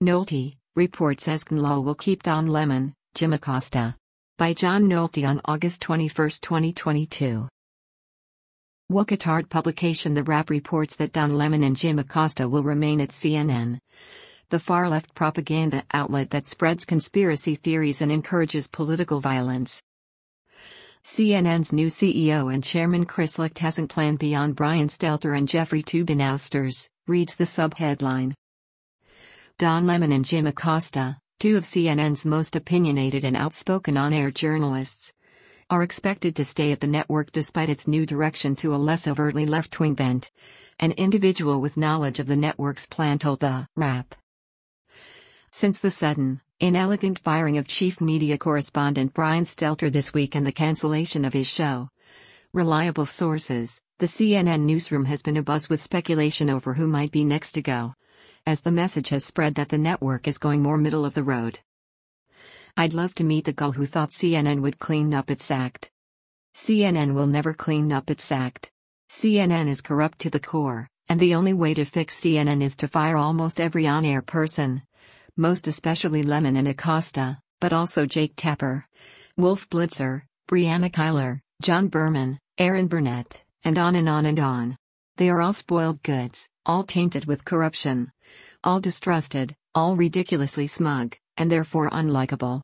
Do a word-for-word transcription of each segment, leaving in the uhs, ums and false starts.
Nolte, report says C N L A will keep Don Lemon, Jim Acosta. By John Nolte on August twenty-first, twenty twenty-two. Wokatard publication The Wrap reports that Don Lemon and Jim Acosta will remain at C N N. The far-left propaganda outlet that spreads conspiracy theories and encourages political violence. C N N's new C E O and chairman Chris Licht hasn't planned beyond Brian Stelter and Jeffrey Toobin ousters, reads the subheadline. Don Lemon and Jim Acosta, two of C N N's most opinionated and outspoken on-air journalists, are expected to stay at the network despite its new direction to a less overtly left-wing bent, an individual with knowledge of the network's plan told The Wrap. Since the sudden, inelegant firing of chief media correspondent Brian Stelter this week and the cancellation of his show, reliable sources, the C N N newsroom has been abuzz with speculation over who might be next to go, as the message has spread that the network is going more middle of the road. I'd love to meet the gull who thought C N N would clean up its act. C N N will never clean up its act. C N N is corrupt to the core, and the only way to fix C N N is to fire almost every on-air person, most especially Lemon and Acosta, but also Jake Tapper, Wolf Blitzer, Brianna Keilar, John Berman, Aaron Burnett, and on and on and on. They are all spoiled goods, all tainted with corruption, all distrusted, all ridiculously smug, and therefore unlikable.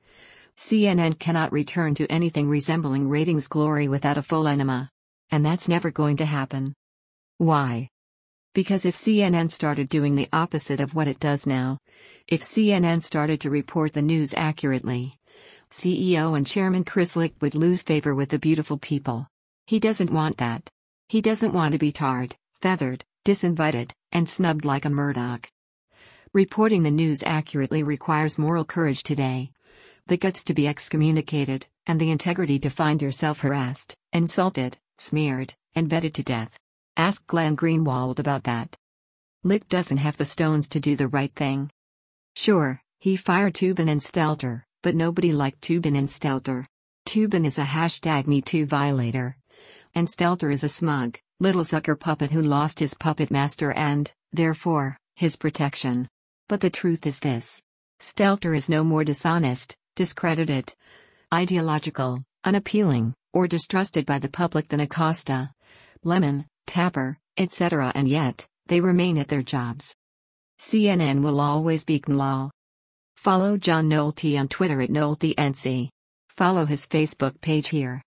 C N N cannot return to anything resembling ratings glory without a full enema. And that's never going to happen. Why? Because if C N N started doing the opposite of what it does now, if C N N started to report the news accurately, C E O and Chairman Chris Licht would lose favor with the beautiful people. He doesn't want that. He doesn't want to be tarred, feathered, disinvited, and snubbed like a Murdoch. Reporting the news accurately requires moral courage today, the guts to be excommunicated, and the integrity to find yourself harassed, insulted, smeared, and vetted to death. Ask Glenn Greenwald about that. Licht doesn't have the stones to do the right thing. Sure, he fired Toobin and Stelter, but nobody liked Toobin and Stelter. Toobin is a hashtag MeToo violator. And Stelter is a smug, little sucker puppet who lost his puppet master and, therefore, his protection. But the truth is this. Stelter is no more dishonest, discredited, ideological, unappealing, or distrusted by the public than Acosta, Lemon, Tapper, et cetera, and yet, they remain at their jobs. C N N will always be C N L A. Follow John Nolte on Twitter at NolteNC. Follow his Facebook page here.